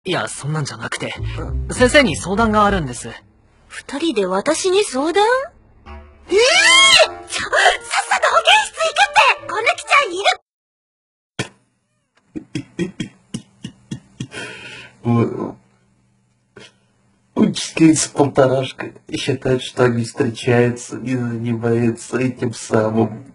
いや、そんなんじゃなくて、先生に相談があるんです。 二人で私に相談？さっさと保健室行くって！こぬきちゃんいる！ Учитель с полторашкой считает, что они встречаются и занимаются этим самым.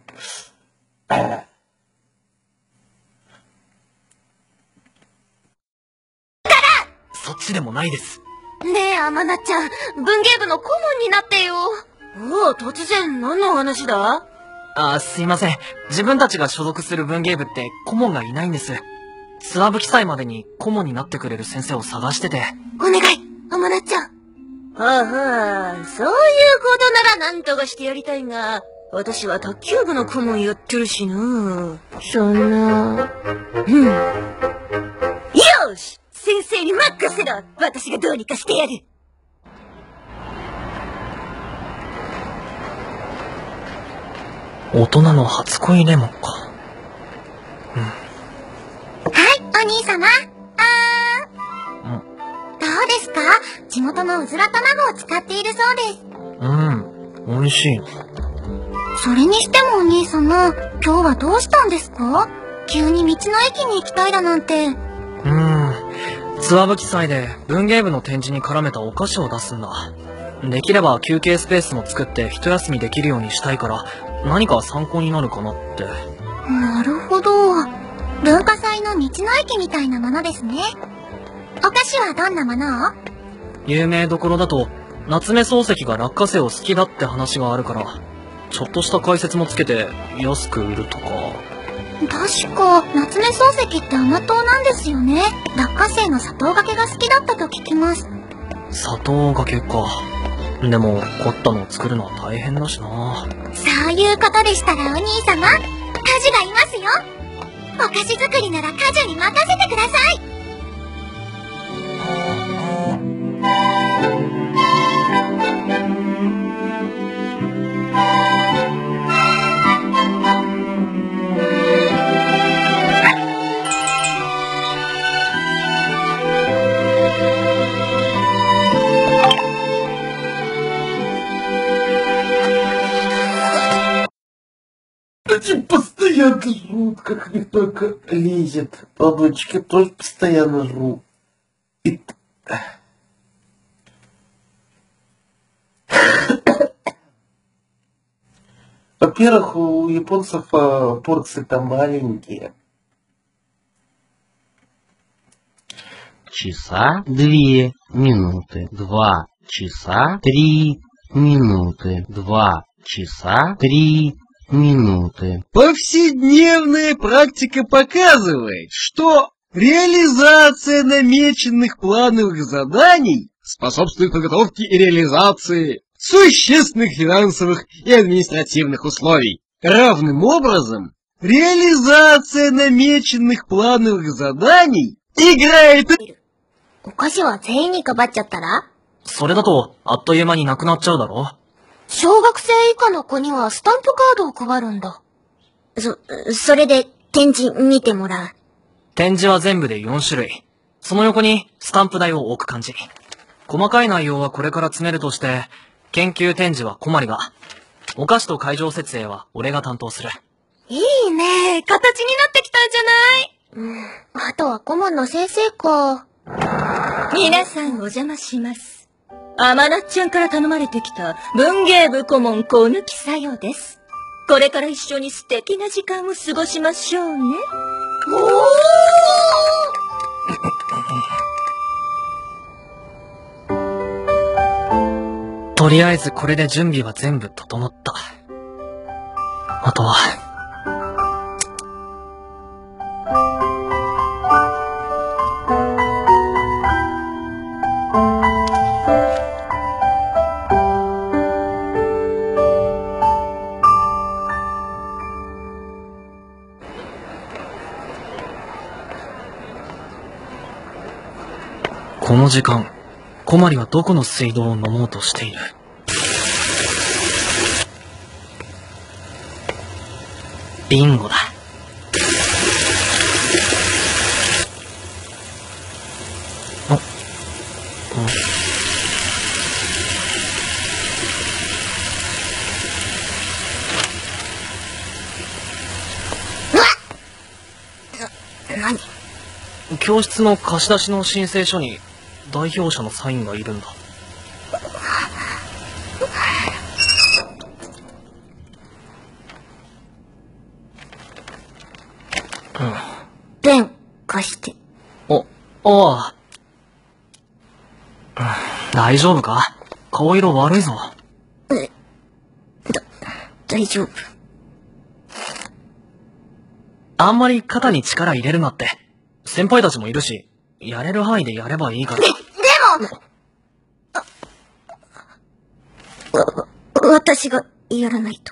そっちでもないです。 ねえ、甘菜ちゃん、文芸部の顧問になってよ。おお、突然何の話だ？ すいません。自分たちが所属する文芸部って顧問がいないんです。ツアブ記載までに顧問になってくれる先生を探してて。 お願い、甘菜ちゃん。はあはあ、そういうことなら何とかしてやりたいが、私は卓球部の顧問やってるしな。そんな。よし！先生に任せろ！私がどうにかしてやる！ 大人の初恋レモンか。 はい、お兄様。どうですか？地元のうずら卵を使っているそうです。 美味しい。 それにしてもお兄様、今日はどうしたんですか？急に道の駅に行きたいだなんて。 ツアブ記載で文芸部の展示に絡めたお菓子を出すんだ。できれば休憩スペースも作って一休みできるようにしたいから、何か参考になるかなって。 なるほど。文化祭の道の駅みたいなものですね。お菓子はどんなものを？ 有名どころだと、夏目漱石が落花生を好きだって話があるから、ちょっとした解説もつけて安く売るとか。 確か、夏目漱石って甘党なんですよね。落花生の砂糖がけが好きだったと聞きます。 砂糖がけか。でも、凝ったのを作るのは大変だしな。 そういうことでしたらお兄様、果樹がいますよ。お菓子作りなら果樹に任せてください。 Они постоянно жрут, как не только лезет. Бабочки тоже постоянно жрут. Во-первых, у японцев порции-то маленькие. Часа 2 минуты, 2 часа 3 минуты, 2 часа 3 минуты. Повседневная практика показывает, что реализация намеченных плановых заданий способствует подготовке и реализации существенных финансовых и административных условий. Равным образом, реализация намеченных плановых заданий играет... お菓子は全員に配っちゃったら？ それだと、あっという間になくなっちゃうだろ。 小学生以下の子にはスタンプカードを配るんだ。それで展示見てもらう。 展示は全部で4種類。その横にスタンプ台を置く感じ。細かい内容はこれから詰めるとして、研究展示は小まりが、お菓子と会場設営は俺が担当する。 いいね。形になってきたんじゃない？ あとは顧問の先生か。 皆さんお邪魔します。甘菜ちゃんから頼まれてきた文芸部顧問小抜さよです。これから一緒に素敵な時間を過ごしましょうね。 とりあえずこれで準備は全部整った。あとは、この時間、小まりはどこの水道を飲もうとしている。ビンゴだ。 何？ 教室の貸し出しの申請書に代表者のサインがいるんだ。 ペン貸して。 ああ。大丈夫か？顔色悪いぞ。 大丈夫。 あんまり肩に力入れるなって。先輩たちもいるし、やれる範囲でやればいいから。 でも私がやらないと。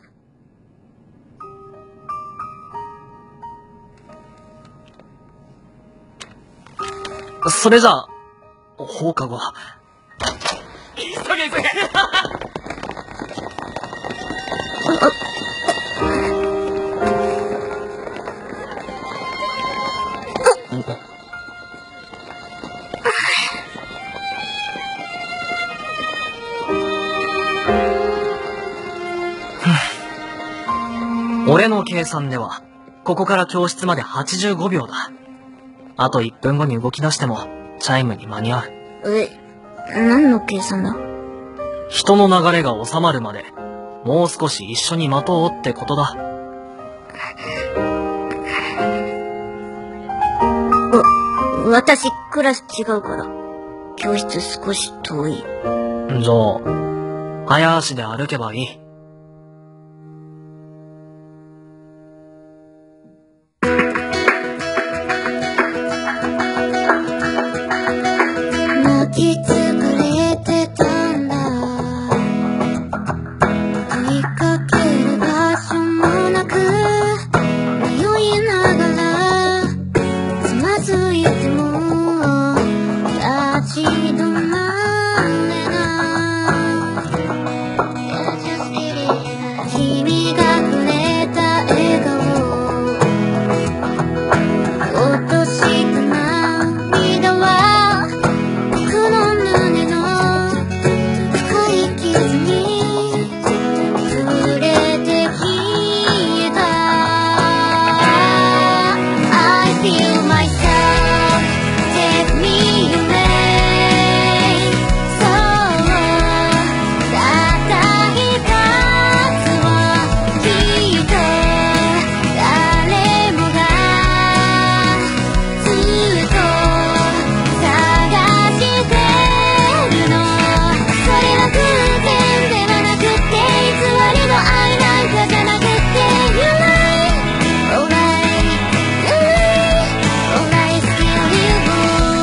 それじゃあ、放課後。急げ急げ俺の計算では、ここから教室まで85秒だ。あと1分後に動き出しても、チャイムに間に合う。 何の計算だ？ 人の流れが収まるまで、もう少し一緒に待とうってことだ。 私、クラス違うから、教室少し遠い。 じゃあ、早足で歩けばいい。 泣きつくれてたんだ。追いかける場所もなく、迷いながらつまずいても立ち止まれない。君がくれた笑顔、落とした涙は僕の胸の深い傷に触れて消えた。 I feel myself take me away。 そうたった一つをきっと誰もがずっと探してるの。それは偶然ではなくて、偽りの愛なんかじゃなくて、 You're right, alright, alright, still you boy。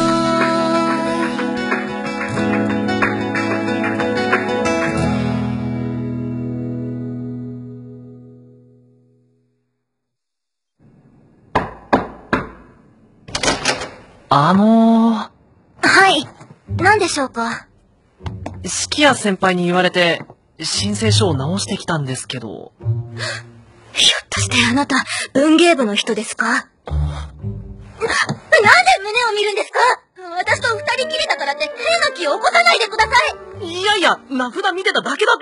はい、何でしょうか？ 式谷先輩に言われて、申請書を直してきたんですけど。 ひょっとしてあなた、文芸部の人ですか？なんで胸を見るんですか？私と二人きりだからって変な気を起こさないでください。 いやいや、名札見てただけだって。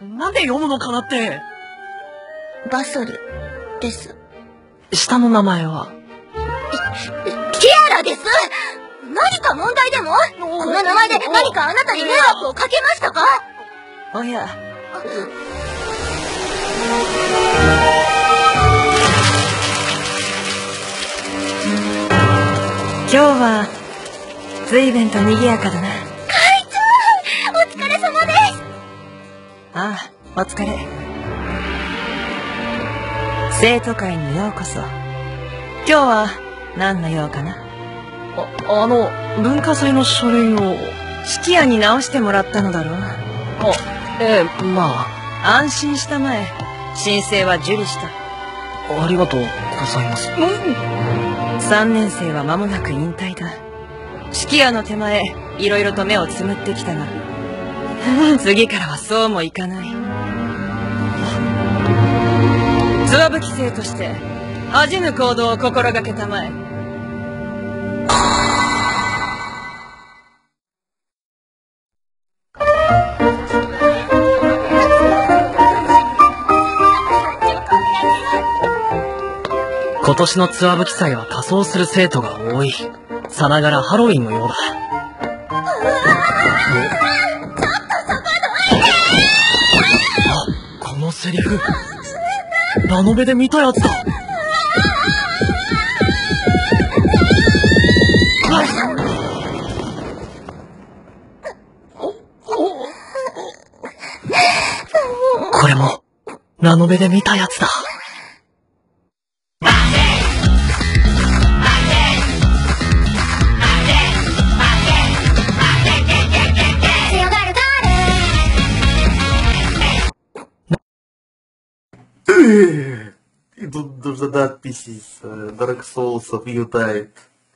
なんで読むのかなって。 バソルです。 下の名前は？ キアラです。何か問題でも？この名前で何かあなたに迷惑をかけましたか？ おや。今日は随分と賑やかだな。 会長、お疲れ様です。 ああ、お疲れ。生徒会にようこそ。今日は何の用かな？ 文化祭の書類を。 式屋に直してもらったのだろう。 まあ。 安心したまえ。申請は受理した。 ありがとうございます。 3年生は間もなく引退だ。式屋の手前、いろいろと目をつむってきたが、次からはそうもいかない。つわぶき生として、恥じぬ行動を心がけたまえ。 今年のツアブ記祭は仮装する生徒が多い。さながらハロウィンのようだ。このセリフ、ラノベで見たやつだ。これも、ラノベで見たやつだ。 И тут нужно надписи с Dark Souls Unite.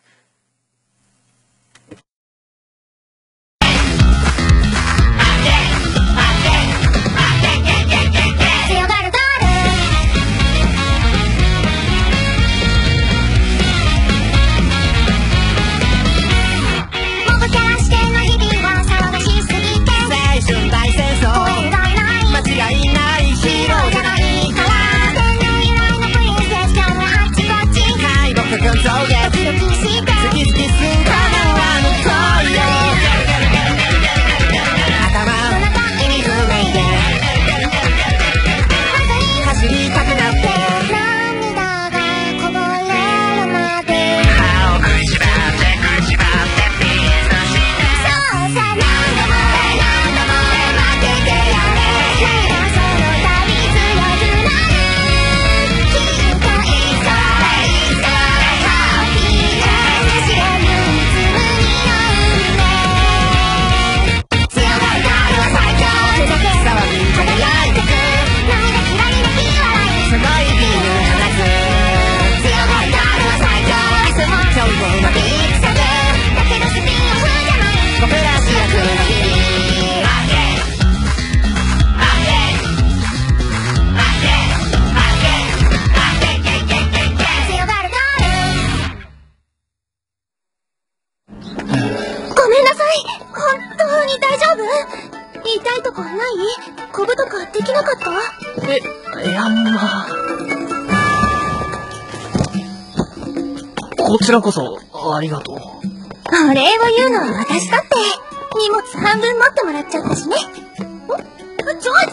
こちらこそ、ありがとう。 お礼を言うのは私だって。荷物半分持ってもらっちゃったしね。ちょい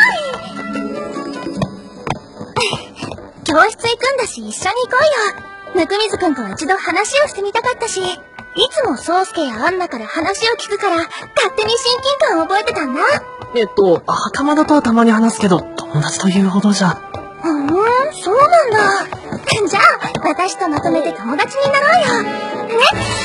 教室行くんだし一緒に行こうよ。温水くんと一度話をしてみたかったし、いつも宗介やアンナから話を聞くから、勝手に親近感を覚えてたんだ。 袴田とはたまに話すけど、友達というほどじゃ。 そうなんだ。じゃあ、私とまとめて友達になろうよ。ね。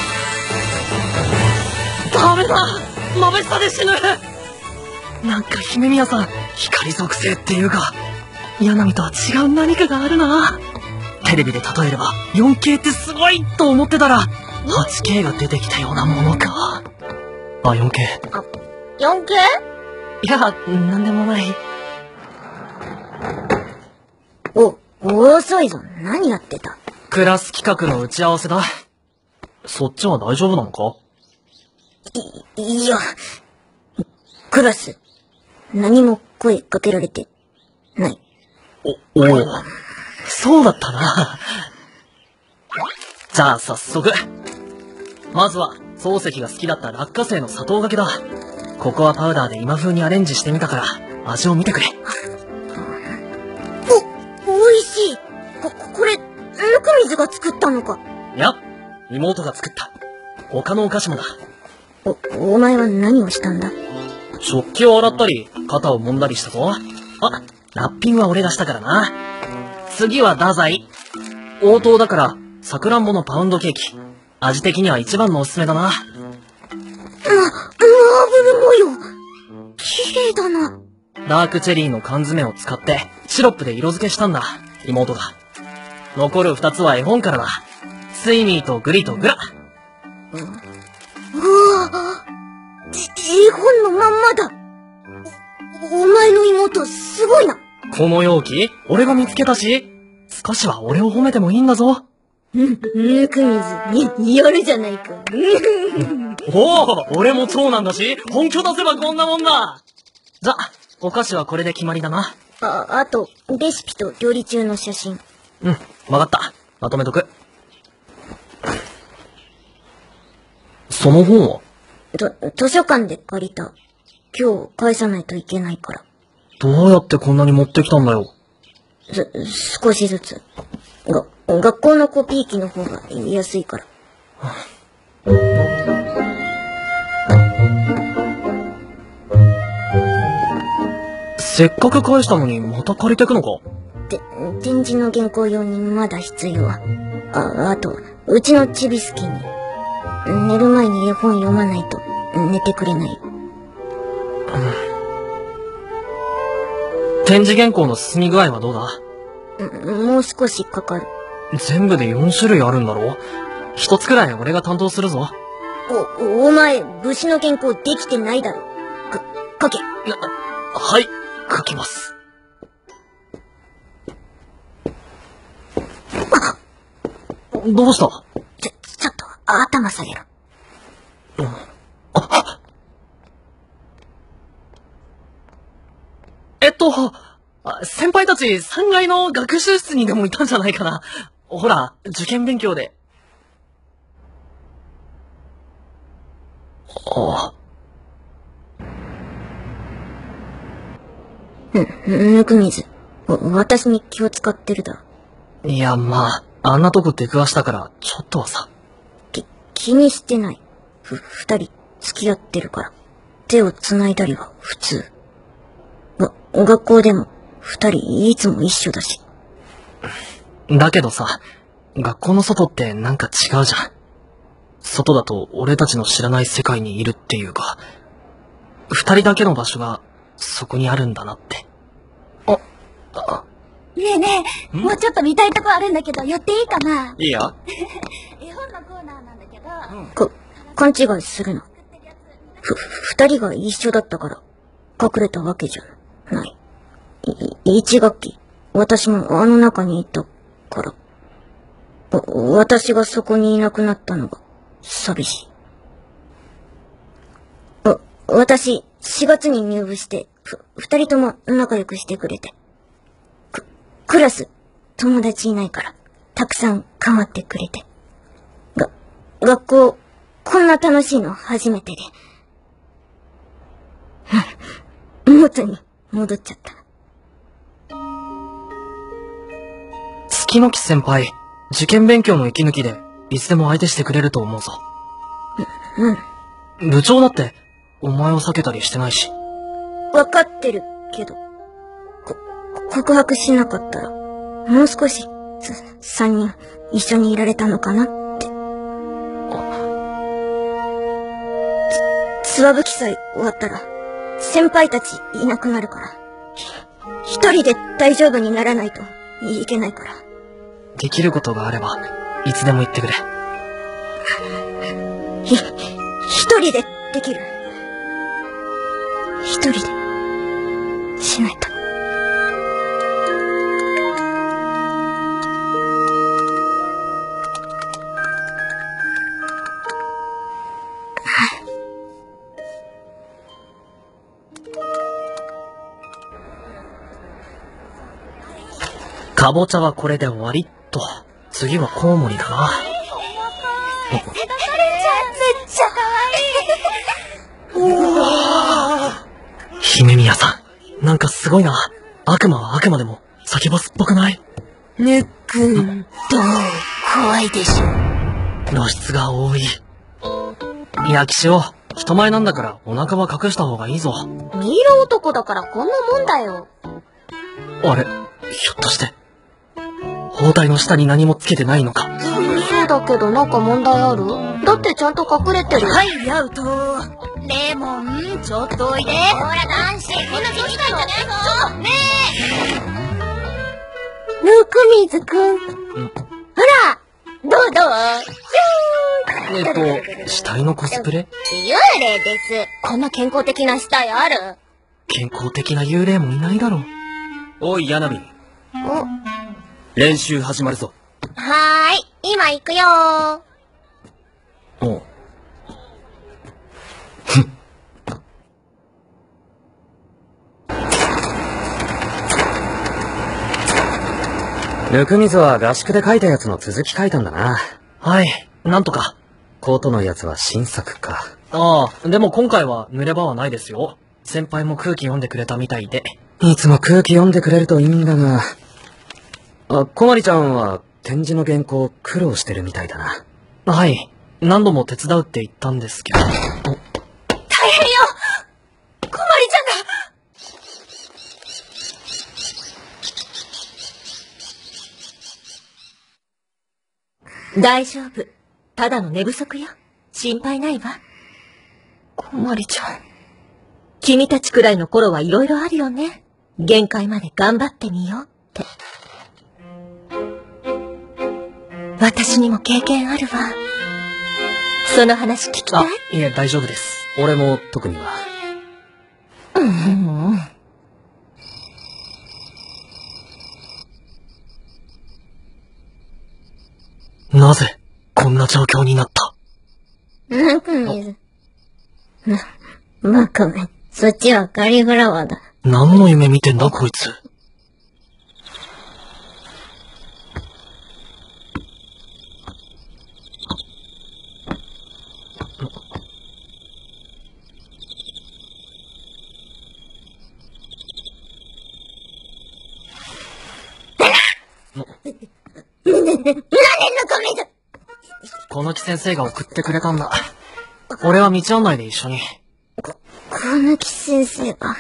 ダメだ！眩しさで死ぬ！なんか姫宮さん、光属性っていうか、ヤナミとは違う何かがあるな。テレビで例えれば 4K ってすごいと思ってたら 8K が出てきたようなものか。4K。 4K？ いや、なんでもない。 遅いぞ。何やってた？ クラス企画の打ち合わせだ。そっちは大丈夫なのか？ いや、クラス、何も声かけられてない。 そうだったな。じゃあ早速。まずは、漱石が好きだった落花生の砂糖がけだ。ココアパウダーで今風にアレンジしてみたから、味を見てくれ。 おいしい。これ、ぬくみずが作ったのか？ いや、妹が作った。他のお菓子もだ。 お前は何をしたんだ？ 食器を洗ったり、肩を揉んだりしたぞ。ラッピングは俺がしたからな。次は太宰。応答だから、さくらんぼのパウンドケーキ。味的には一番のおすすめだな。 マーブル模様。綺麗だな。 ダークチェリーの缶詰を使って、シロップで色付けしたんだ。妹が。残る2つは絵本からだ。スイミーとグリとグラ。 絵本のまんまだ。お前の妹すごいな。 この容器俺が見つけたし、少しは俺を褒めてもいいんだぞ。 ぬくみず、やるじゃないか。 おお、俺も長男だし、本気出せばこんなもんだ。じゃ、お菓子はこれで決まりだな。 あと、レシピと料理中の写真。 うん、わかった。まとめとく。その本は？ 図書館で借りた。今日返さないといけないから。 どうやってこんなに持ってきたんだよ。 少しずつ。学校のコピー機の方が安いから。 せっかく返したのにまた借りてくのか？ 展示の原稿用にまだ必要。あと、うちのちびすけに。寝る前に絵本読まないと寝てくれない。 展示原稿の進み具合はどうだ？ もう少しかかる。 全部で4種類あるんだろ？一つくらい俺が担当するぞ。 お前、武士の原稿できてないだろ。書け。 はい、書きます。どうした？ ちょっと、頭下げろ。 先輩たち3階の学習室にでもいたんじゃないかな。ほら、受験勉強で。 ぬくみず、私に気を使ってるだ。 いや、まあ、あんなとこ出くわしたから、ちょっとはさ。 気にしてない。二人、付き合ってるから。手を繋いだりは普通。学校でも、二人いつも一緒だし。 だけどさ、学校の外ってなんか違うじゃん。外だと俺たちの知らない世界にいるっていうか、二人だけの場所がそこにあるんだなって。 ねえねえ、もうちょっと見たいとこあるんだけど、寄っていいかな？ いいよ。 絵本のコーナーなんだけど。 勘違いするな。二人が一緒だったから、隠れたわけじゃない。一学期、私もあの中にいたから。私がそこにいなくなったのが、寂しい。私、4月に入部して、二人とも仲良くしてくれて。クラス、友達いないから、たくさん構ってくれて。学校、こんな楽しいの初めてで。元に戻っちゃった。 月の木先輩、受験勉強の息抜きで、いつでも相手してくれると思うぞ。部長だって、お前を避けたりしてないし。 わかってるけど、告白しなかったら、もう少し、三人一緒にいられたのかなって。ツワブキ祭終わったら、先輩たちいなくなるから、一人で大丈夫にならないといけないから。 できることがあれば、いつでも言ってくれ。 一人でできる。一人で、しないと。 かぼちゃはこれで終わりっと。次はコウモリだな。 めっちゃ可愛い。 姫宮さん、なんかすごいな。悪魔は悪魔でも、先ボスっぽくない？ ぬくんと、怖いでしょ。 露出が多い。いや、騎士王、人前なんだからお腹は隠した方がいいぞ。 ミイラ男だからこんなもんだよ。 あれ、ひょっとして、包帯の下に何もつけてないのか。 そうだけどなんか問題ある？だってちゃんと隠れてる。 はい、アウト。レモン、ちょっとおいで。ほら、男子、こんな調子なんじゃないの？ねえ。 ぬくみずくん。ほら、どう死体のコスプレ？ 幽霊です。こんな健康的な死体ある？ 健康的な幽霊もいないだろう。 おい、ヤナミ。練習始まるぞ。 はーい、今行くよー。 おう。 ぬくみずは合宿で書いたやつの続き書いたんだな。 はい、なんとか。 コートのやつは新作か。 ああ、でも今回は濡れ場はないですよ。先輩も空気読んでくれたみたいで。 いつも空気読んでくれるといいんだが。あ、小まりちゃんは展示の原稿苦労してるみたいだな。 はい、何度も手伝うって言ったんですけど。 大変よ小まりちゃんが大丈夫。ただの寝不足よ。心配ないわ。小まりちゃん。君たちくらいの頃はいろいろあるよね。限界まで頑張ってみようって。私にも経験あるわ。その話聞きたい？ いえ、大丈夫です。 俺も特には。 なぜ、こんな状況になった？ ぬくみず。バカめ。そっちはカリフラワーだ。 何の夢見てんだ、こいつ。小貫先生が送ってくれたんだ。俺は道案内で一緒に。 小貫先生が。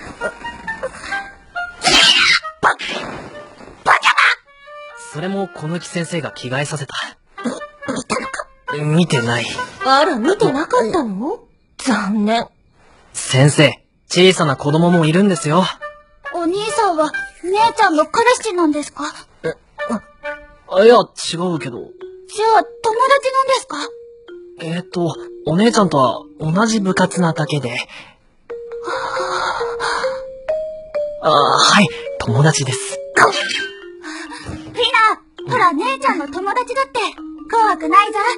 それも小貫先生が着替えさせた。 見たのか？ 見てない。 あら、見てなかったの？残念。 先生、小さな子供もいるんですよ。 お兄さんは、姉ちゃんの彼氏なんですか？ いや、違うけど。 じゃあ、友達なんですか？ お姉ちゃんとは同じ部活なだけで。はい、友達です。 フィナ、ほら、姉ちゃんの友達だって、怖くないぞ。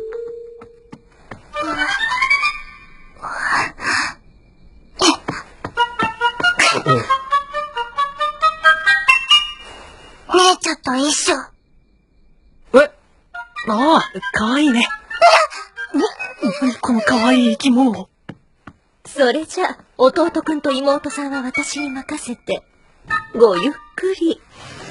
姉ちゃんと一緒。 かわいいね。このかわいい生き物。 それじゃあ、弟くんと妹さんは私に任せて。ごゆっくり。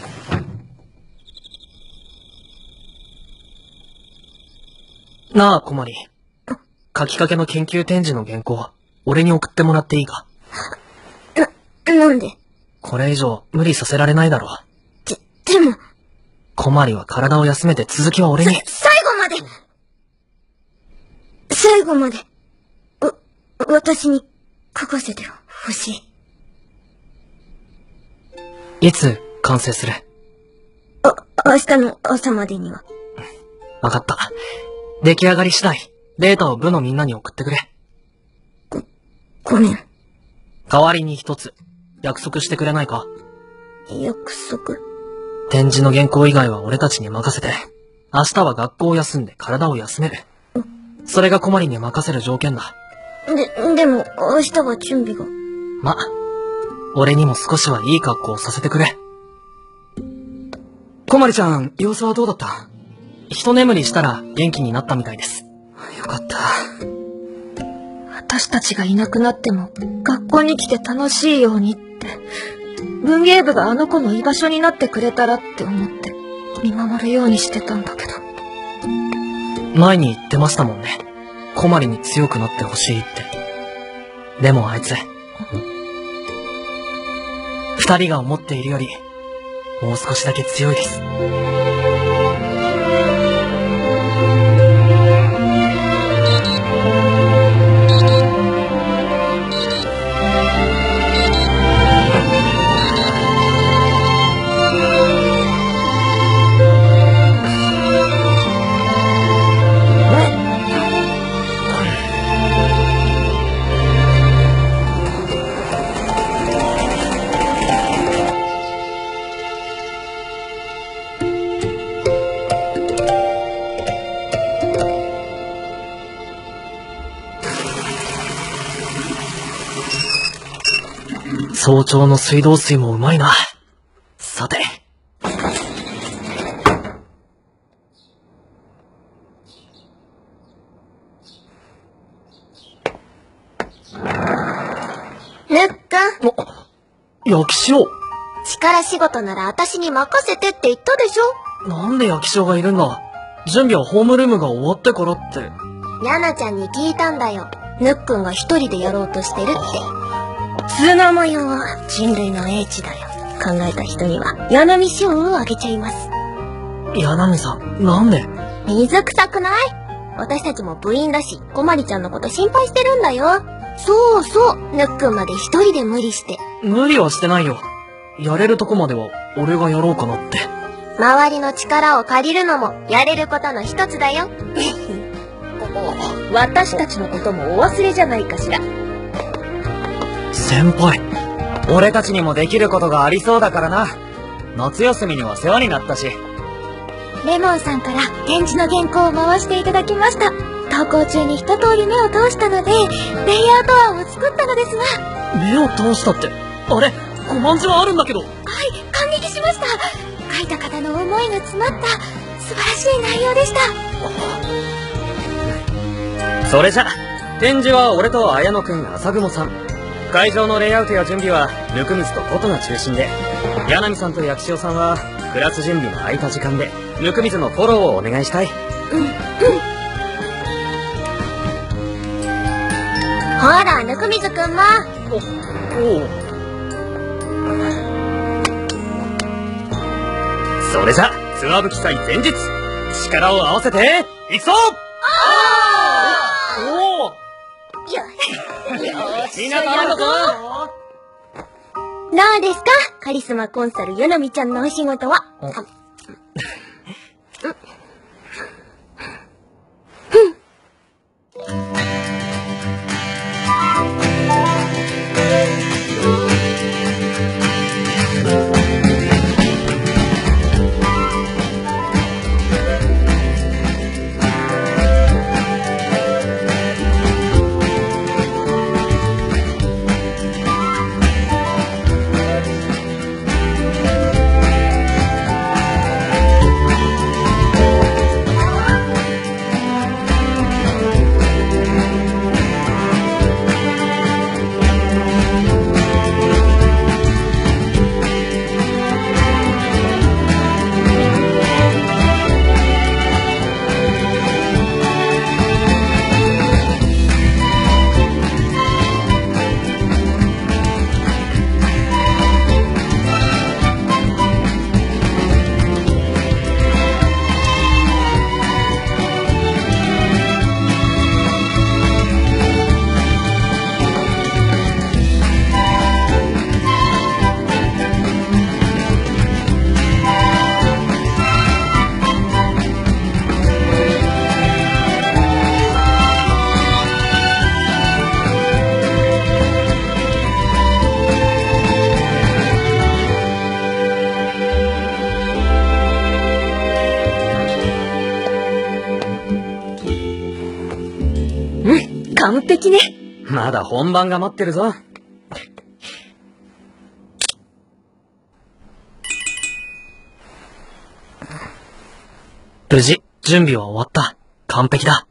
なあ、小まり。書きかけの研究展示の原稿、俺に送ってもらっていいか？ なんで？ これ以上無理させられないだろう。 でも。 小まりは体を休めて続きは俺に。 最後まで、私に書かせてほしい。 いつ完成する？ 明日の朝までには。 わかった。出来上がり次第、データを部のみんなに送ってくれ。 ごめん。 代わりに一つ、約束してくれないか？ 約束？ 展示の原稿以外は俺たちに任せて、明日は学校を休んで体を休める。それが小まりに任せる条件だ。 でも、明日は準備が。 ま、俺にも少しはいい格好をさせてくれ。 小まりちゃん、様子はどうだった？ 一眠りしたら元気になったみたいです。 よかった。 私たちがいなくなっても、学校に来て楽しいようにって、文芸部があの子の居場所になってくれたらって思って、見守るようにしてたんだけど。 前に言ってましたもんね。小まりに強くなってほしいって。でもあいつ、二人が思っているより、もう少しだけ強いです。 象徴の水道水もうまいな。さて。 ぬっくん。 焼き塩。 力仕事なら私に任せてって言ったでしょ。 なんで焼き塩がいるんだ。準備はホームルームが終わってからって。 ヤナちゃんに聞いたんだよ。ぬっくんが一人でやろうとしてるって。 砂模様は人類の英知だよ。考えた人には柳賞をあげちゃいます。 柳さん、なんで？ 水臭くない？私たちも部員だし、こまりちゃんのこと心配してるんだよ。そうそう、ぬっくんまで一人で無理して。 無理はしてないよ。やれるとこまでは俺がやろうかなって。 周りの力を借りるのもやれることの一つだよ。 私たちのこともお忘れじゃないかしら。 先輩、俺たちにもできることがありそうだからな。夏休みには世話になったし。 レモンさんから展示の原稿を回していただきました。投稿中に一通り目を通したので、レイアウト案を作ったのですが。 目を通したって、あれ、ごまんじはあるんだけど。 はい、感激しました。書いた方の思いが詰まった素晴らしい内容でした。 それじゃ、展示は俺と綾野くん、浅雲さん。会場のレイアウトや準備はぬくむずとことが中心で、柳さんと薬師尾さんはクラス準備の空いた時間でぬくみずのフォローをお願いしたい。 ほら、ぬくみずくんも。 それじゃ、ツアブ記載前日、力を合わせていくぞ。みんな頼むぞ。 どうですか、カリスマコンサルヨナミちゃんのお仕事は。 完璧ね。 まだ本番が待ってるぞ。 無事、準備は終わった。完璧だ。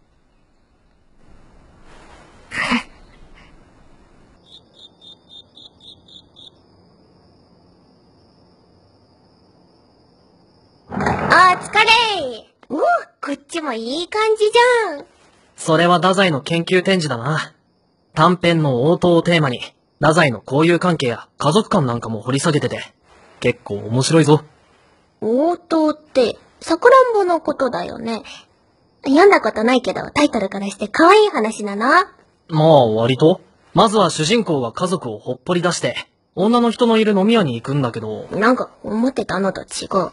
お疲れ。お、こっちもいい感じじゃん。 それは太宰の研究展示だな。短編の応答をテーマに、太宰の交友関係や家族観なんかも掘り下げてて、結構面白いぞ。 応答って、さくらんぼのことだよね。読んだことないけど、タイトルからして可愛い話だな。 まあ、割と。まずは主人公が家族をほっぽり出して、女の人のいる飲み屋に行くんだけど。 なんか、思ってたのと違う。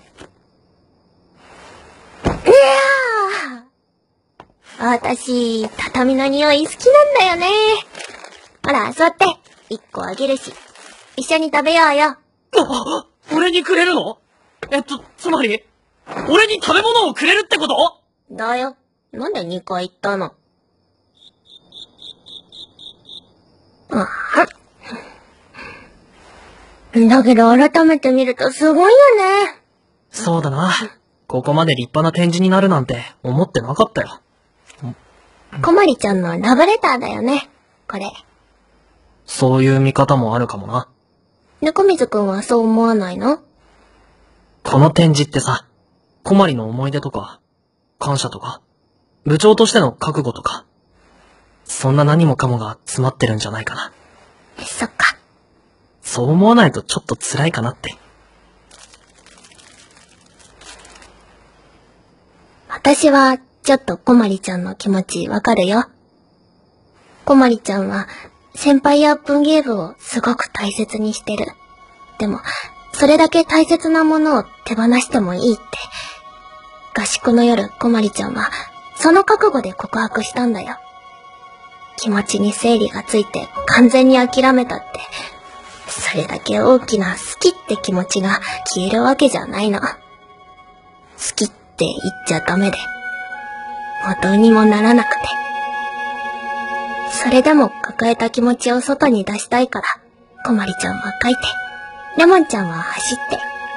私、畳の匂い好きなんだよね。ほら、座って。1個あげるし。一緒に食べようよ。 俺にくれるの？つまり、俺に食べ物をくれるってこと？ だよ。なんで2回言ったの？ だけど改めて見るとすごいよね。 そうだな。ここまで立派な展示になるなんて思ってなかったよ。 こまりちゃんのラブレターだよね、これ。 そういう見方もあるかもな。 猫水くんはそう思わないの？ この展示ってさ、小まりの思い出とか、感謝とか、部長としての覚悟とか、そんな何もかもが詰まってるんじゃないかな。 そっか。 そう思わないとちょっと辛いかなって。 私は、ちょっとこまりちゃんの気持ちわかるよ。こまりちゃんは、先輩や文芸部をすごく大切にしてる。でも、それだけ大切なものを手放してもいいって。合宿の夜、こまりちゃんは、その覚悟で告白したんだよ。気持ちに整理がついて完全に諦めたって。それだけ大きな好きって気持ちが消えるわけじゃないの。好きって言っちゃダメで。もうどうにもならなくて。それでも抱えた気持ちを外に出したいから、こまりちゃんは書いて、レモンちゃんは走って。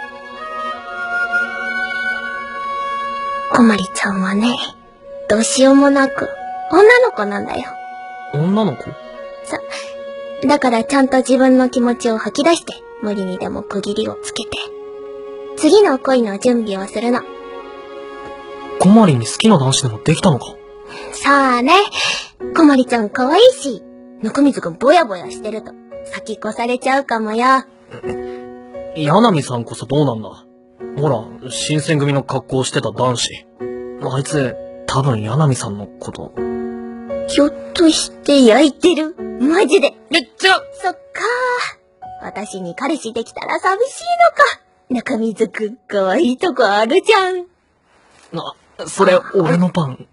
こまりちゃんはね、どうしようもなく、女の子なんだよ。 女の子？ だからちゃんと自分の気持ちを吐き出して、無理にでも区切りをつけて、次の恋の準備をするの。 こまりに好きな男子でもできたのか？ さあね、こまりちゃん可愛いし、ぬくみずくんぼやぼやしてると、先越されちゃうかもよ。 柳さんこそどうなんだ？ほら、新選組の格好をしてた男子。あいつ、多分柳さんのこと。 ひょっとして焼いてる？マジで。 めっちゃそっかー。私に彼氏できたら寂しいのか。中水くん、可愛いとこあるじゃん。 それ、俺のパン。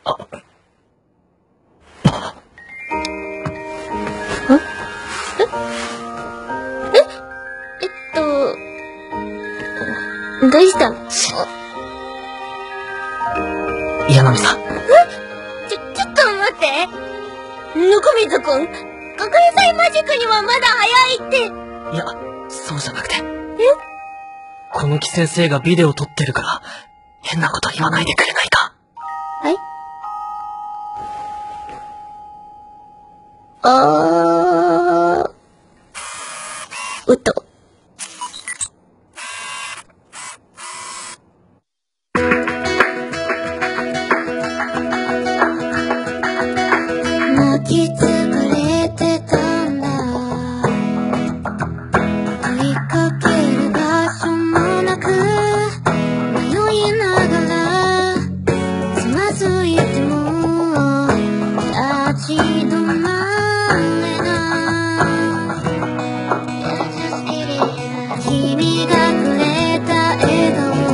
どうしたの？ 柳さん。 ちょっと待って。ぬくみずくん、かかや祭マジックにはまだ早いって。 いや、そうじゃなくて。この木先生がビデオ撮ってるから、変なこと言わないでくれないか。 はい。泣きつぶれてたんだ。追いかける場所もなく、迷いながらつまずいても立ち止まれない。君がくれた笑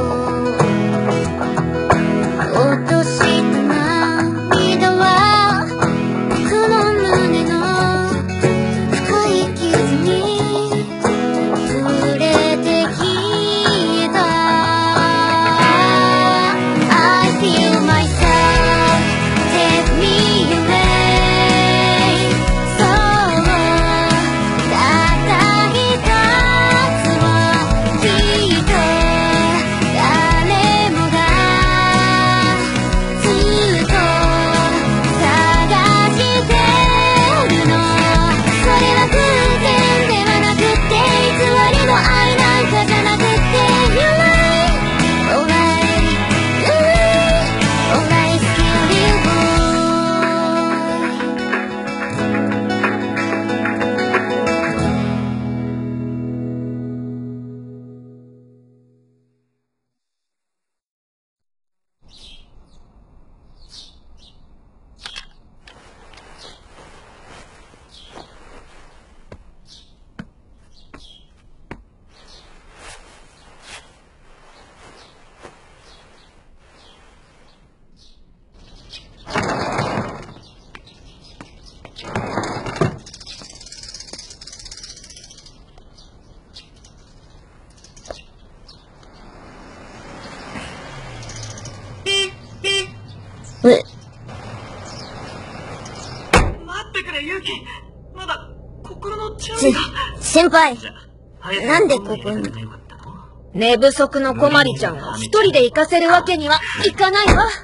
顔、落とした涙は僕の胸の深い傷に触れて消えた。 I feel myself, take me away. そうたった一つはきっと誰もがずっと探してるの。それは偶然ではなくて、偽りの愛なんかじゃなくて、 You're right, alright, alright, scary boy. 待ってくれ、ユウキ。まだ、心の準備が。 先輩、 なんでここに？寝不足のこまりちゃんを一人で行かせるわけにはいかないわ。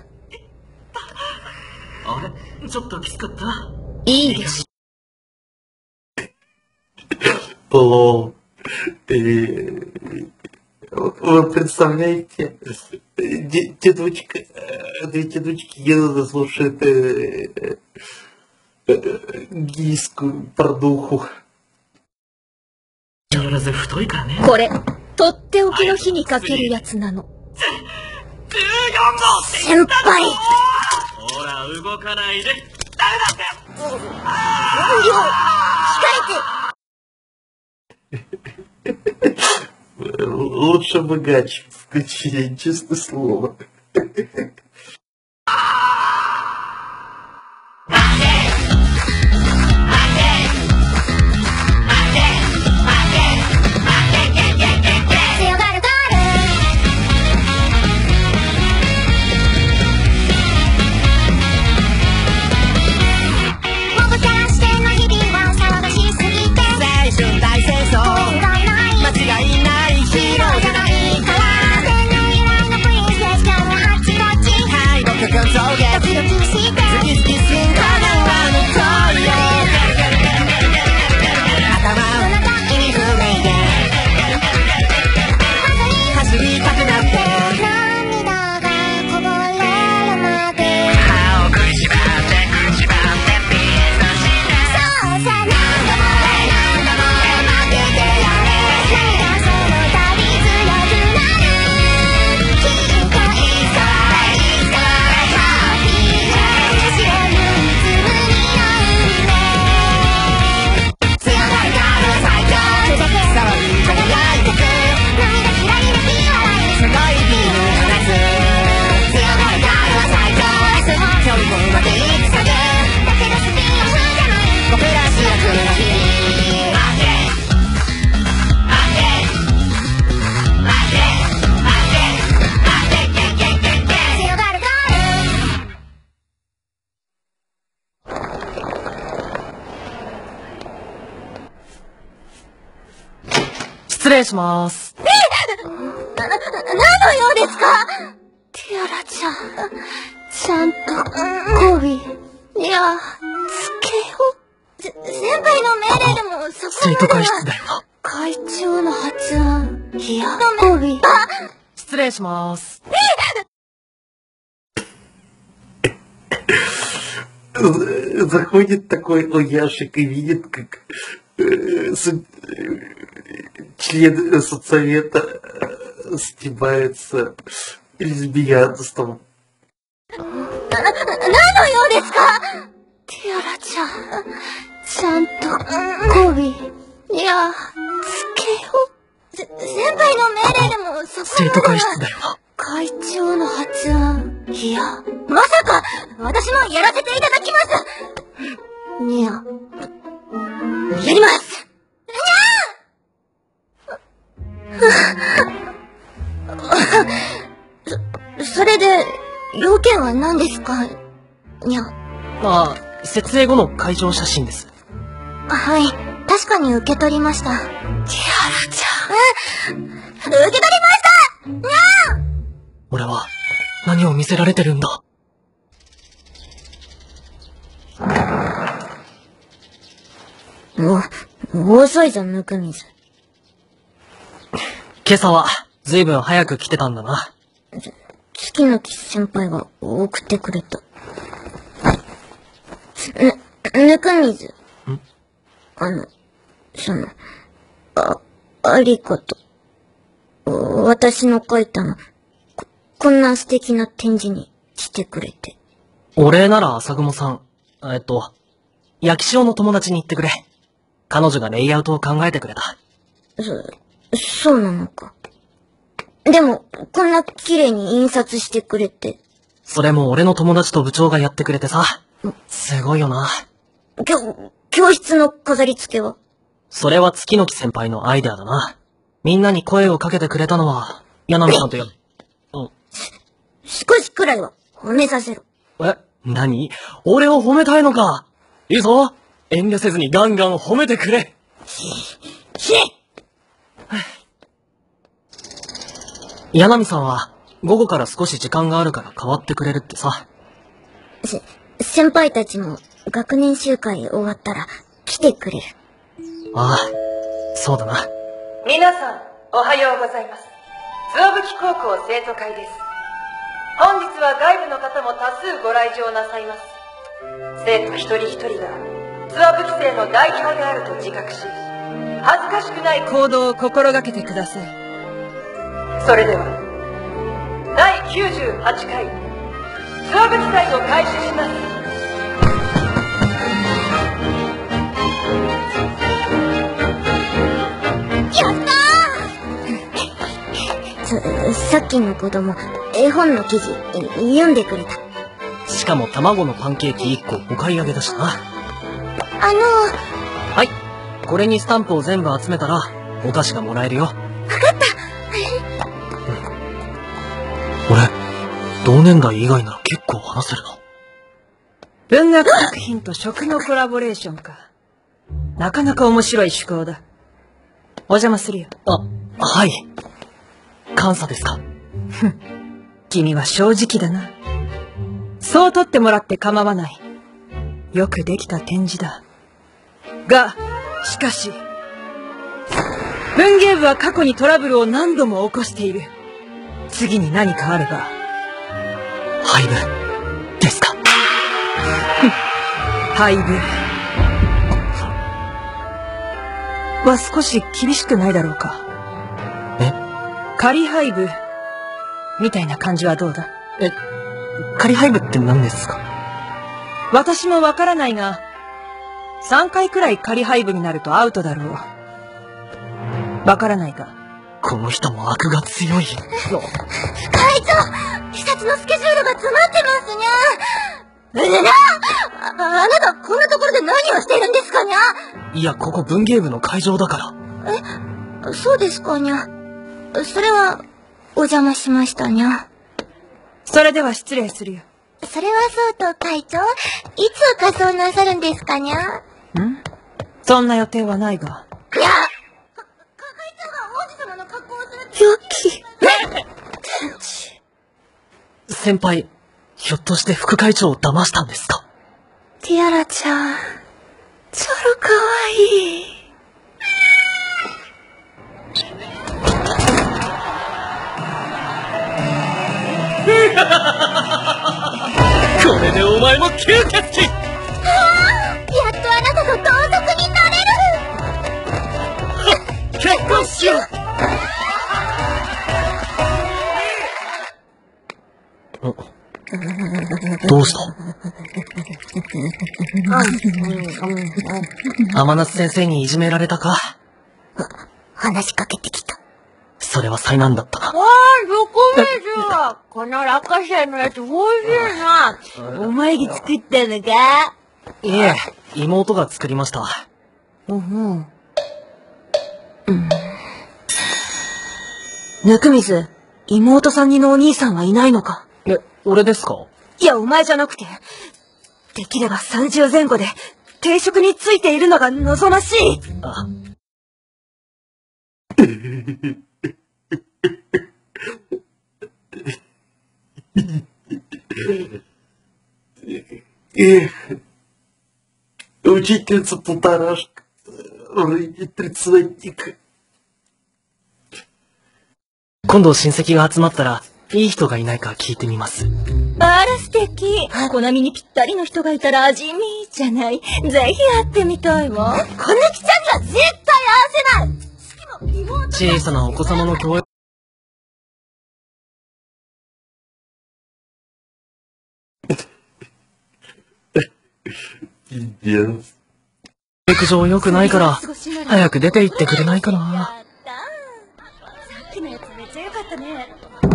あれ？ちょっときつかった？ いいです。 О, вы представляете, дедочка, две дедочки едут, слушают гийскую порнуху. 太いからね。 これ、とっておきの日にかけるやつなの。先輩！ ほら、動かないで。 控えて！ Лучше богач включили, честное слово. 失礼します。 何の用ですか？ティアラちゃん、ちゃんと語尾、いや、つけよ。先輩の命令でもそこ生徒までは。 会室だよ。 会長の発案、いや、語尾。 失礼します。 Заходит такой Ояшек и видит, как член соцсовета стебается лесбиянством. 何の用ですか？ティアラちゃん、ちゃんと語尾、いや、つけよ。先輩の命令でもそこまでは。 生徒会室だよ。 会長の発案、いや、まさか、私もやらせていただきます。にゃ、やります。それで、要件は何ですか？にゃ。 まあ、設営後の会場写真です。 はい、確かに受け取りました。ティアラちゃん。受け取りました！にゃー！ 俺は、何を見せられてるんだ。 遅いぞ、ぬくみず。 今朝は、ずいぶん早く来てたんだな。 月の木先輩が送ってくれた。ぬくみず。ありがとう。私の描いたの、こんな素敵な展示にしてくれて。 お礼なら浅雲さん、焼き塩の友達に言ってくれ。彼女がレイアウトを考えてくれた。 そうなのか。でも、こんな綺麗に印刷してくれて。 それも俺の友達と部長がやってくれてさ。すごいよな。 教室の飾り付けは？ それは月の木先輩のアイデアだな。みんなに声をかけてくれたのは、柳さんと少しくらいは褒めさせろ。 何？俺を褒めたいのか？いいぞ！遠慮せずにガンガン褒めてくれ！ 柳さんは午後から少し時間があるから代わってくれるってさ。 先輩たちも学年集会終わったら来てくれる。 ああ、そうだな。 皆さん、おはようございます。津和吹高校生徒会です。本日は外部の方も多数ご来場なさいます。生徒一人一人が津和吹生の代表であると自覚し、恥ずかしくない行動を心がけてください。それでは、第98回津和吹祭を開始します。 さっきの子供、絵本の記事、読んでくれた。 しかも卵のパンケーキ1個お買い上げだしな。はい。これにスタンプを全部集めたら、お菓子がもらえるよ。わかった。俺、同年代以外なら結構話せるな。 文学作品と食のコラボレーションか。なかなか面白い趣向だ。お邪魔するよ。 はい。監査ですか。 君は正直だな。そう取ってもらって構わない。よくできた展示だ。が、しかし、文芸部は過去にトラブルを何度も起こしている。次に何かあれば。 廃部、ですか。 廃部。は少し厳しくないだろうか。仮廃部みたいな感じはどうだ？ 仮廃部って何ですか？ 私もわからないが、3回くらい仮廃部になるとアウトだろう。わからないか？ この人も悪が強い。 会長、視察のスケジュールが詰まってますにゃ。あなたこんなところで何をしているんですかにゃ？ いや、ここ文芸部の会場だから。 そうですかにゃ。それは、お邪魔しましたにゃ。 それでは失礼するよ。 それはそうと、会長、いつ仮装なさるんですかにゃ？ そんな予定はないが。 会長が王子様の格好をする。よき。 先輩、ひょっとして副会長を騙したんですか？ ティアラちゃん、ちょろかわいい。 これでお前も吸血鬼！ やっとあなたと同族になれる。 結婚しよう。どうした？天夏先生にいじめられたか？ 話しかけてきた。 それは災難だったな。 おーい、横目じこの落花生のやつ美味しいな。お前が作ったのか？ いえ、妹が作りました。 ぬくみず、妹さんにのお兄さんはいないのか？ 俺ですか？ いや、お前じゃなくて、できれば30前後で定職についているのが望ましい。 Учительница полторашка, уже 30-ник. 今度親戚が集まったら、いい人がいないか聞いてみます。 あら素敵。好みにぴったりの人がいたら味見じゃない。ぜひ会ってみたいわ。こぬきちゃんには絶対会わせない。 小さなお子様の教育。陸上良くないから、早く出て行ってくれないかな。 さっきのやつめっちゃ良かったね。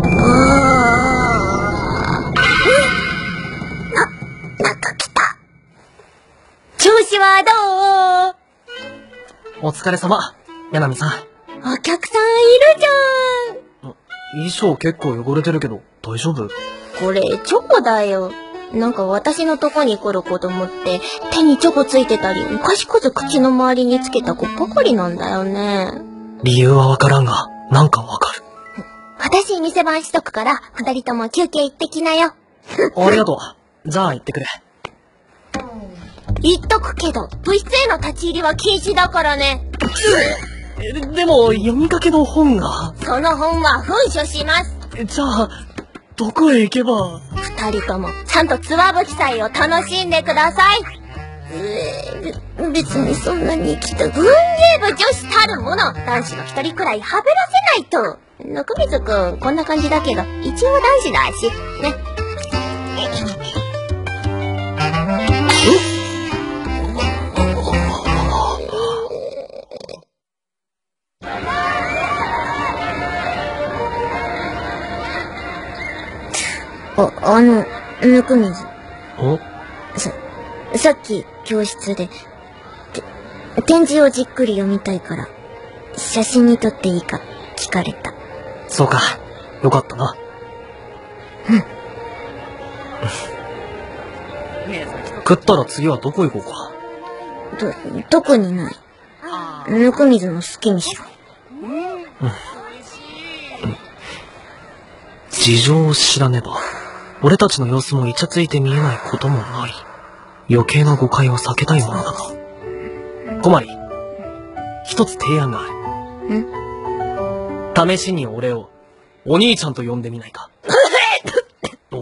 なんか来た。調子はどう？ お疲れ様、柳さん。 お客さんいるじゃん。 衣装結構汚れてるけど、大丈夫？ これ、チョコだよ。なんか私のとこに来る子供って、手にチョコついてたり、お菓子くず口の周りにつけた子ばかりなんだよね。 理由はわからんが、なんかわかる。 私店番しとくから、二人とも休憩行ってきなよ。 ありがとう。じゃあ行ってくれ。 言っとくけど、部室への立ち入りは禁止だからね。 でも、読みかけの本が。 その本は噴書します。 じゃあ、どこへ行けば。 二人とも、ちゃんとつわぶき祭を楽しんでください。別にそんなに来た文芸部女子たるもの、男子の一人くらいはべらせないと。温水くん、こんな感じだけど、一応男子だし、ね。温水。 お？ さっき、教室で、展示をじっくり読みたいから、写真に撮っていいか聞かれた。 そうか。よかったな。食ったら次はどこ行こうか。 特にない。温水の好きにしろ。 事情を知らねば、俺たちの様子もイチャついて見えないこともない。余計な誤解を避けたいものだが。小まり、一つ提案がある。試しに俺を、お兄ちゃんと呼んでみないか。 お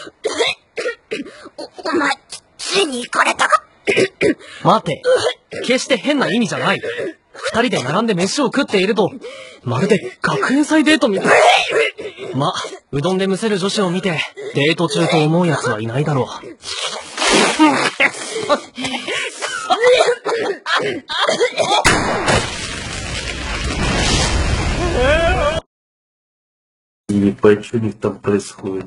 前、ついに行かれたか。 待て、決して変な意味じゃない。二人で並んで飯を食っていると、まるで学園祭デートみたい。ま、うどんでむせる女子を見て、デート中と思う奴はいないだろう。 Не понимаю, что у них там происходит.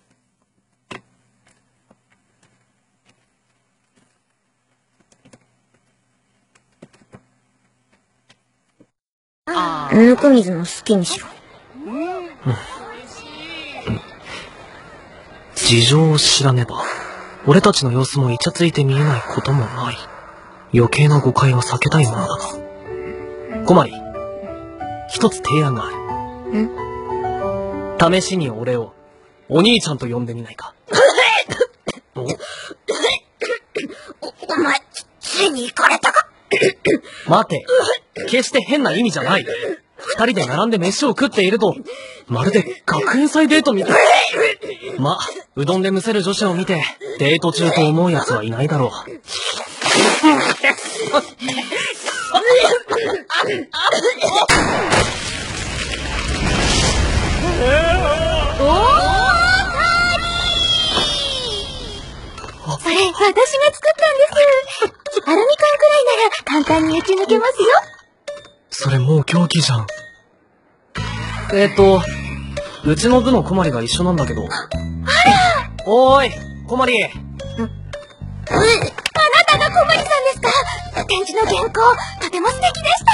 温水の好きにしろ。 事情を知らねば、俺たちの様子もイチャついて見えないこともない。余計な誤解を避けたいものだが。小まり、一つ提案がある。試しに俺を、お兄ちゃんと呼んでみないか。 お前、ついに行かれたか。 待て、決して変な意味じゃない。二人で並んで飯を食っていると、まるで学園祭デートみたい。ま、うどんでむせる女子を見て、デート中と思う奴はいないだろう。 それ、私が作ったんです。アルミ缶くらいなら簡単に打ち抜けますよ。 それもう狂気じゃん。うちの部の小まりが一緒なんだけど。おーい、小まり。 あなたが小まりさんですか。展示の原稿、とても素敵でした。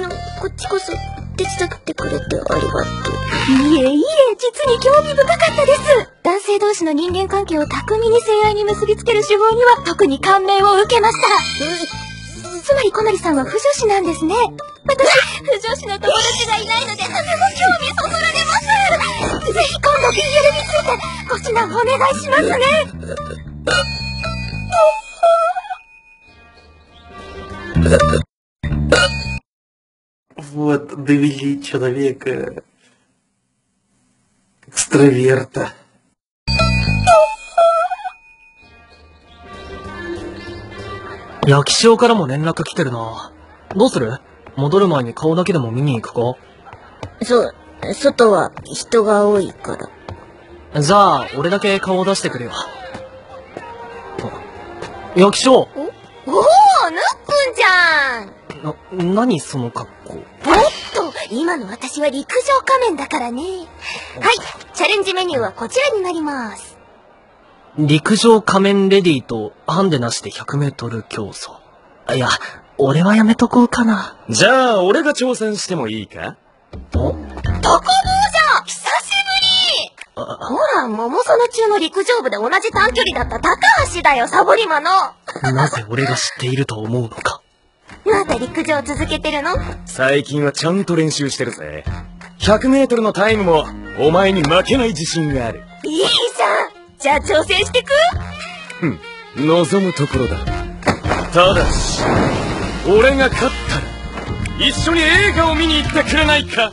こっちこそ手伝ってくれてありがとう。いえ、実に興味深かったです。男性同士の人間関係を巧みに性愛に結びつける手法には特に感銘を受けました。つまり小まりさんは不女子なんですね。私、不女子の友達がいないのでとても興味そそられます。ぜひ今度 BL についてご指南お願いしますね。 Вот, довели человека, экстраверта. 焼き塩からも連絡来てるな。どうする？戻る前に顔だけでも見に行くか？ 外は人が多いから。 じゃあ、俺だけ顔を出してくるよ。焼き塩！ おー、ぬっくんじゃん！ 何その格好。 おっと、今の私は陸上仮面だからね。はい、チャレンジメニューはこちらになります。 陸上仮面レディとハンデなしで100メートル競争。いや、俺はやめとこうかな。 じゃあ、俺が挑戦してもいいか？ タコ坊じゃ！久しぶり！ほら、桃園中の陸上部で同じ短距離だった高橋だよ、サボり魔の。 なぜ俺が知っていると思うのか。 何また陸上続けてるの？ 最近はちゃんと練習してるぜ。100メートルのタイムもお前に負けない自信がある。 いいじゃん。じゃあ挑戦してく？ 望むところだ。ただし、俺が勝ったら、一緒に映画を見に行ってくれないか？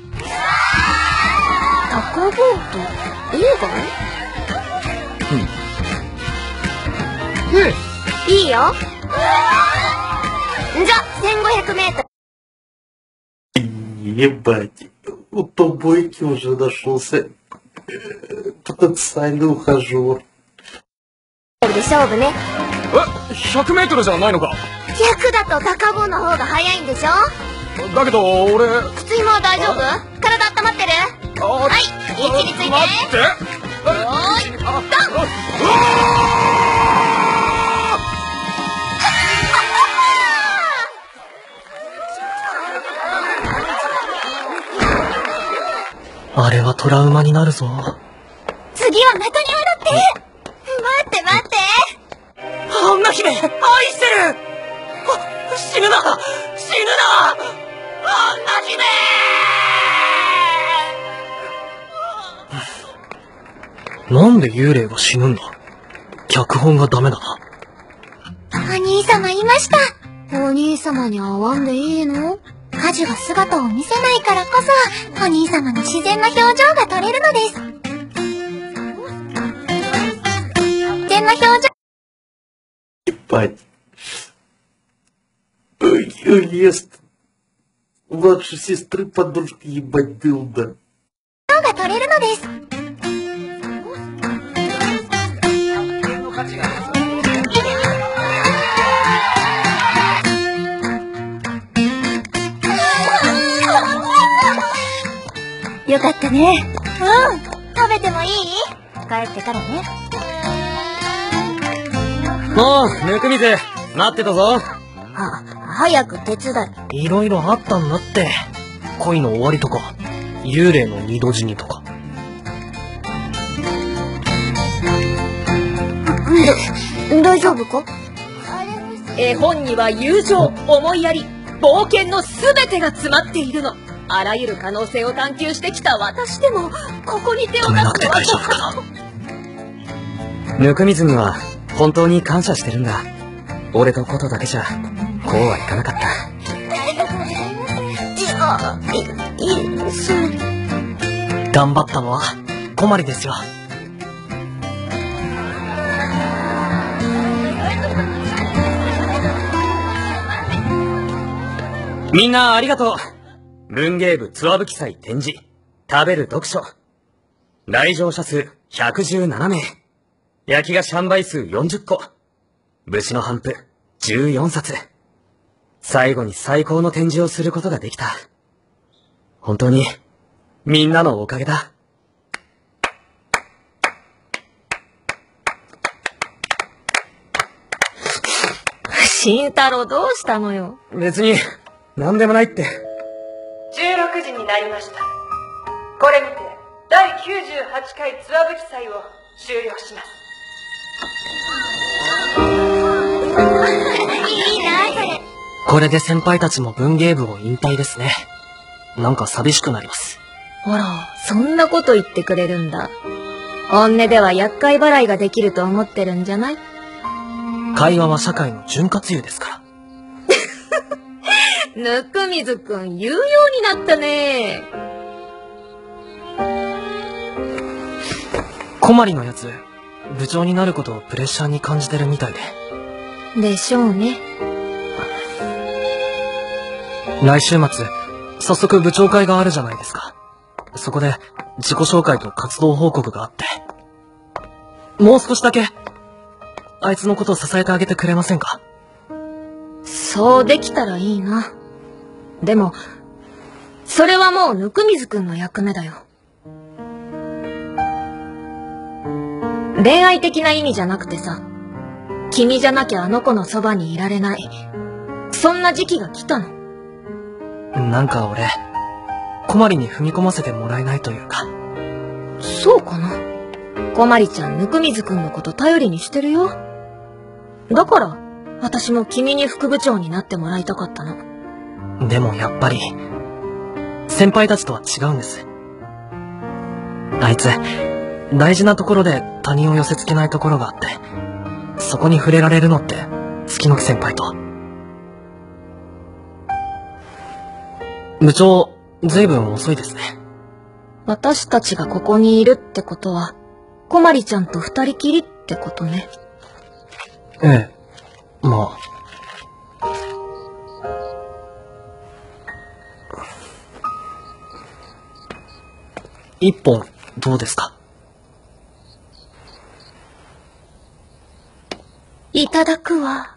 高ボート、映画？いいよ。じゃあ、1500メートル。 Ебать, у Тобойки уже нашелся потенциальный ухажер. で勝負ね。 100メートルじゃないのか 100だと高ボーの方が早いんでしょ？ だけど、俺。 靴ひもは大丈夫？体温まってる？はい、位置について。 待って。 よーい、ドン！ あれはトラウマになるぞ。 次はまたに戻って。待って。 女姫、愛してる。死ぬな女姫。なんで幽霊が死ぬんだ。脚本がダメだな。 お兄様いました。お兄様に会わんでいいの？火事が姿を見せないからこそ、お兄様の自然な表情が撮れるのです。自然な表情。 Ебать. Ест. Младшей сестры подружка, ебать, дылда. が撮れるのです。よかったね。食べてもいい？帰ってからね。 もう、ぬくみず、待ってたぞ。 早く手伝い。 いろいろあったんだって。恋の終わりとか、幽霊の二度死にとか。 大丈夫か？絵本には友情、思いやり、冒険のすべてが詰まっているの。あらゆる可能性を探求してきた私でも、ここに手を出すのは大丈夫かな。 ぬくみずには本当に感謝してるんだ。俺とことだけじゃこうはいかなかった。 頑張ったのは小まりですよ。 みんなありがとう。文芸部ツアブ記祭展示、食べる読書、来場者数117名、焼き菓子販売数40個、武士の頒布14冊。最後に最高の展示をすることができた。本当にみんなのおかげだ。 慎太郎どうしたのよ。 別に何でもないって。 16時になりました。これにて第98回ツアブ記祭を終了します。 いいな、それ。 これで先輩たちも文芸部を引退ですね。なんか寂しくなります。 ほら、そんなこと言ってくれるんだ。本音では厄介払いができると思ってるんじゃない？ 会話は社会の潤滑油ですから。 ぬくみずくん、言うようになったね。 小まりのやつ、部長になることをプレッシャーに感じてるみたいで。 でしょうね。 来週末、早速部長会があるじゃないですか。そこで自己紹介と活動報告があって。もう少しだけ、あいつのことを支えてあげてくれませんか？ そうできたらいいな。でも、それはもうぬくみずくんの役目だよ。恋愛的な意味じゃなくてさ、君じゃなきゃあの子のそばにいられない。そんな時期が来たの。 なんか俺、小まりに踏み込ませてもらえないというか。 そうかな。小まりちゃんぬくみずくんのこと頼りにしてるよ。だから、 私も君に副部長になってもらいたかったの。 でもやっぱり、先輩たちとは違うんです。あいつ、大事なところで他人を寄せ付けないところがあって、そこに触れられるのって月の木先輩と。部長、ずいぶん遅いですね。 私たちがここにいるってことは、こまりちゃんと二人きりってことね。 ええ、まあ。一本、どうですか？ いただくわ。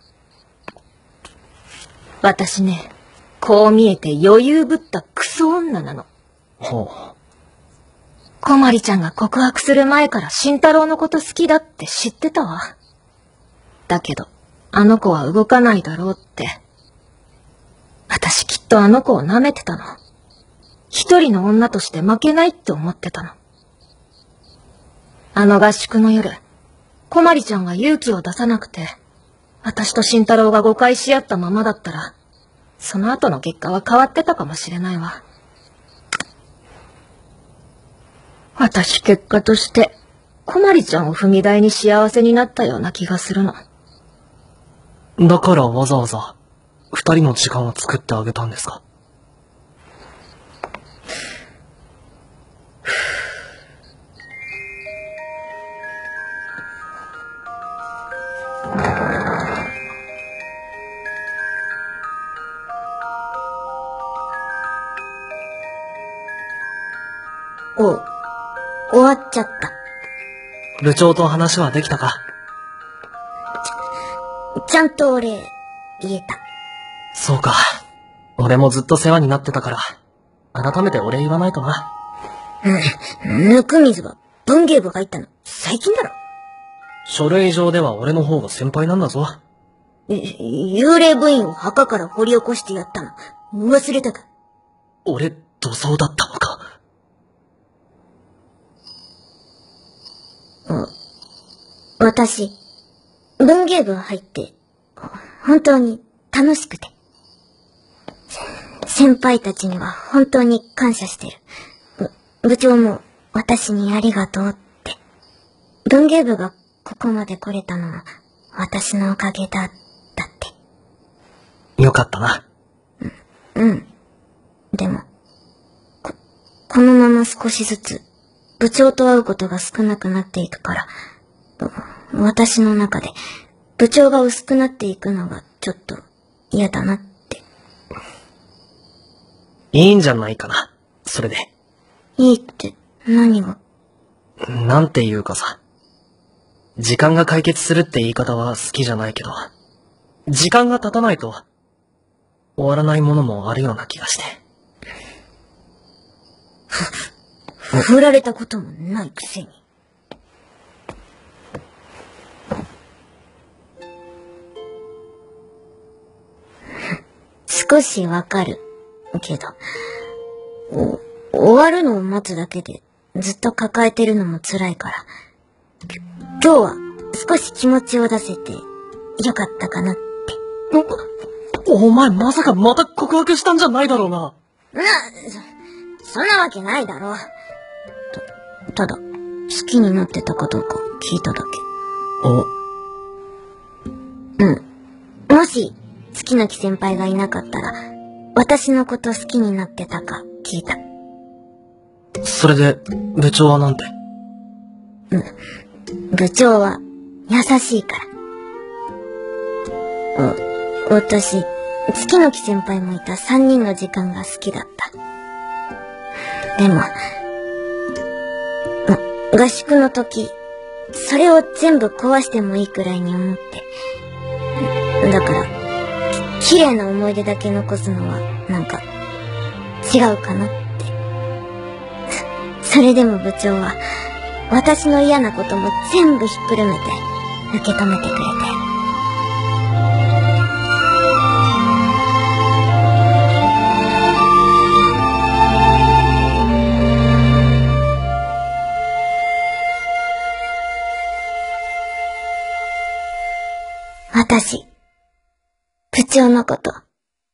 私ね、こう見えて余裕ぶったクソ女なの。 ほう。 こまりちゃんが告白する前から慎太郎のこと好きだって知ってたわ。だけど、あの子は動かないだろうって。私きっとあの子を舐めてたの。一人の女として負けないって思ってたの。あの合宿の夜、こまりちゃんが勇気を出さなくて、私と慎太郎が誤解し合ったままだったら、その後の結果は変わってたかもしれないわ。私結果として、こまりちゃんを踏み台に幸せになったような気がするの。 だからわざわざ、二人の時間を作ってあげたんですか？ 終わっちゃった。 部長と話はできたか？ ちゃんとお礼言えた。 そうか。俺もずっと世話になってたから、改めてお礼言わないとな。 ぬくみずが文芸部入ったの最近だろ。 書類上では俺の方が先輩なんだぞ。 幽霊部員を墓から掘り起こしてやったの忘れたか？ 俺、土蔵だったのか。 私、文芸部入って、本当に楽しくて。先輩たちには本当に感謝してる。部長も私にありがとうって。文芸部がここまで来れたのは私のおかげだって。 よかったな。 うん。でも、このまま少しずつ部長と会うことが少なくなっていくから、私の中で部長が薄くなっていくのがちょっと嫌だなって。 いいんじゃないかな、それで。 いいって何が？ なんていうかさ。時間が解決するって言い方は好きじゃないけど、時間が経たないと終わらないものもあるような気がして。 振られたこともないくせに。少しわかるけど、終わるのを待つだけでずっと抱えてるのも辛いから、今日は少し気持ちを出せてよかったかなって。 お前まさかまた告白したんじゃないだろうな。 そんなわけないだろう。ただ、好きになってたかどうか聞いただけ。もし、月の木先輩がいなかったら、私のこと好きになってたか聞いた。 それで、部長はなんて？ 部長は、優しいから。私、月の木先輩もいた3人の時間が好きだった。でも、合宿の時、それを全部壊してもいいくらいに思って。だから、綺麗な思い出だけ残すのは、なんか、違うかなって。それでも部長は、私の嫌なことも全部ひっくるめて、受け止めてくれて。私、 部長のこと。